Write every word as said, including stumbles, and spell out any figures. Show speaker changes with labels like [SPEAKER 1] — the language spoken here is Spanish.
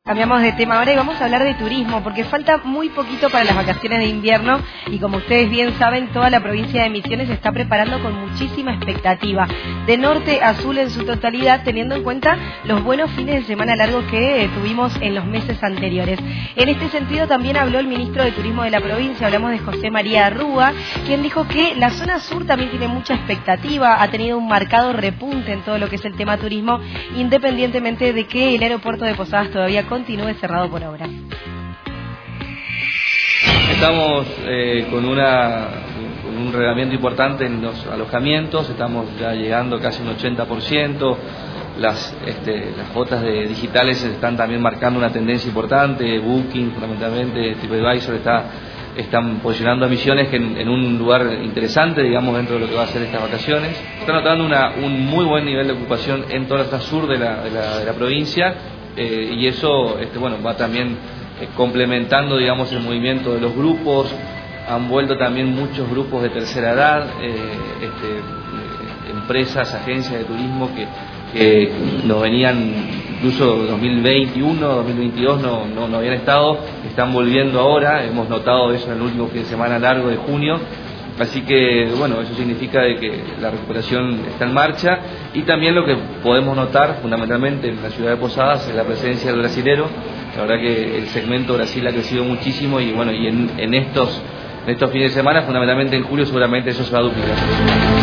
[SPEAKER 1] Cambiamos de tema ahora y vamos a hablar de turismo, porque falta muy poquito para las vacaciones de invierno y como ustedes bien saben, toda la provincia de Misiones se está preparando con muchísima expectativa, de norte a sur en su totalidad, teniendo en cuenta los buenos fines de semana largos que eh, tuvimos en los meses anteriores. En este sentido también habló el ministro de Turismo de la provincia, hablamos de José María Rúa, quien dijo que la zona sur también tiene mucha expectativa, ha tenido un marcado repunte en todo lo que es el tema turismo, independientemente de que el aeropuerto de Posadas todavía continúe cerrado por ahora.
[SPEAKER 2] Estamos eh, con, una, con un reglamento importante en los alojamientos, estamos ya llegando casi un ochenta por ciento, las, este, las cuotas de digitales están también marcando una tendencia importante, Booking fundamentalmente, TripAdvisor está, están posicionando a Misiones en, en un lugar interesante, digamos, dentro de lo que va a ser estas vacaciones. Está notando una, un muy buen nivel de ocupación en toda la zona sur de la, de la, de la provincia. Eh, y eso este, bueno, va también eh, complementando, digamos, el movimiento de los grupos. Han vuelto también muchos grupos de tercera edad, eh, este, eh, empresas, agencias de turismo que, que no venían, incluso dos mil veintiuno, dos mil veintidós no, no, no habían estado, están volviendo ahora. Hemos notado eso en el último fin de semana largo de junio. Así que, bueno, eso significa de que la recuperación está en marcha y también lo que podemos notar fundamentalmente en la ciudad de Posadas es la presencia del brasilero. La verdad que el segmento Brasil ha crecido muchísimo y bueno, y en, en estos, en estos fines de semana, fundamentalmente en julio, seguramente eso se va a duplicar.